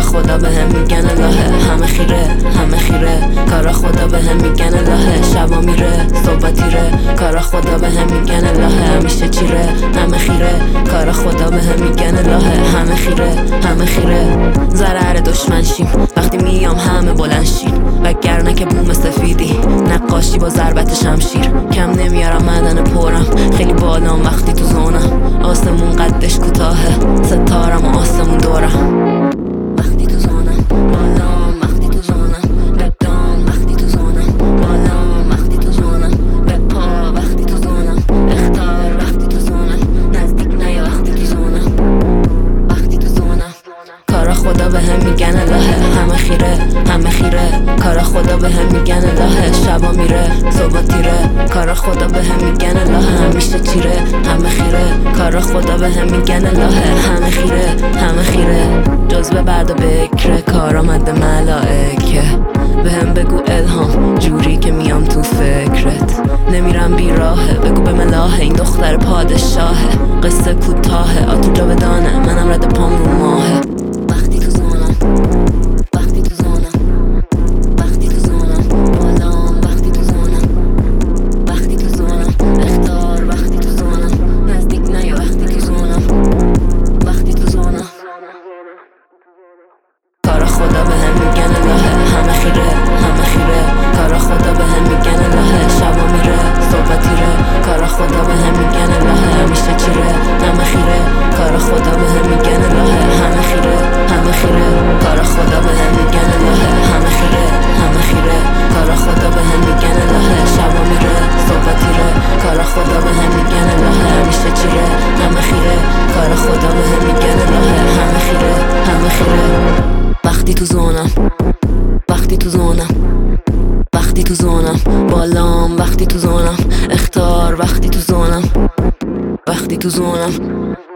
خدا بهم میگن الهه، همه خیره همه خیره. کار خدا بهم میگن الهه، شبا میره صبح تیره. کار خدا بهم میگن الهه، همیشه چیره همه خیره. کار خدا بهم میگن الهه، همه خیره همه خیره. ضرر دشمن شیم وقتی میام همه بلند شین، وگرنه که بوم سفیدی نقاشی با ضربت شمشیر. کم نمیارم معدن پرم، خیلی بالام وقتی تو زونم. آسمون قدش کوتاهه، ستارم و آسمون دورم. وقتی تو زونم بالام، وقتی تو زونم بدام، وقتی تو زونم بالام، وقتی تو زونم به پا، وقتی تو زونم اختار، وقتی تو زونم نزدیک نیا، وقتی تو زونم وقتی تو زونم. کار خدا بهم میگن الهه، همه خیره همه خیره. کار خدا بهم میگن الهه، شبا میره صبح تیره. کار خدا بهم میگن الهه، همیشه چیره همه خیره. کار خدا بهم میگن الهه، همه خیره همه خیره. جزو برد و بکره کار آمده ملائکه. بهم بگو الهام جوری که میام تو فکرت. نمیرم بیراهه، بگو به ملاحه این دختر پادشاهه. قصه کوتاهه آتو جاودانه، منم رد پام رو ماهه. وقتی تو زونم وقتی تو زونم وقتی تو زونم بالام، وقتی تو زونم وقتی تو زونم اختار، وقتی تو زونم نزدیک نیا، وقتی تو زونم وقتی تو زونم. کار خدا بهم میگن الهه، همه خیره همه خیره. کار خدا بهم میگن الهه، شبا میره صبح تیره. کار خدا بهم میگن الهه، همیشه چیره همه خیره. کار خدا بهم میگن الهه، همه خیره همه خیره. کار خدا بهم میگن الهه، همه خیره همه خیره. کار خدا بهم میگن الهه، شبا میره صبح تیره. کار خدا بهم میگن الهه، همیشه چیره همه خیره. کار خدا بهم میگن الهه، همه خیره همه خیره. وقتی تو زونم وقتی تو زونم وقتی تو زونم بالام، وقتی تو زونم اختار، وقتی تو زونم وقتی تو زونم.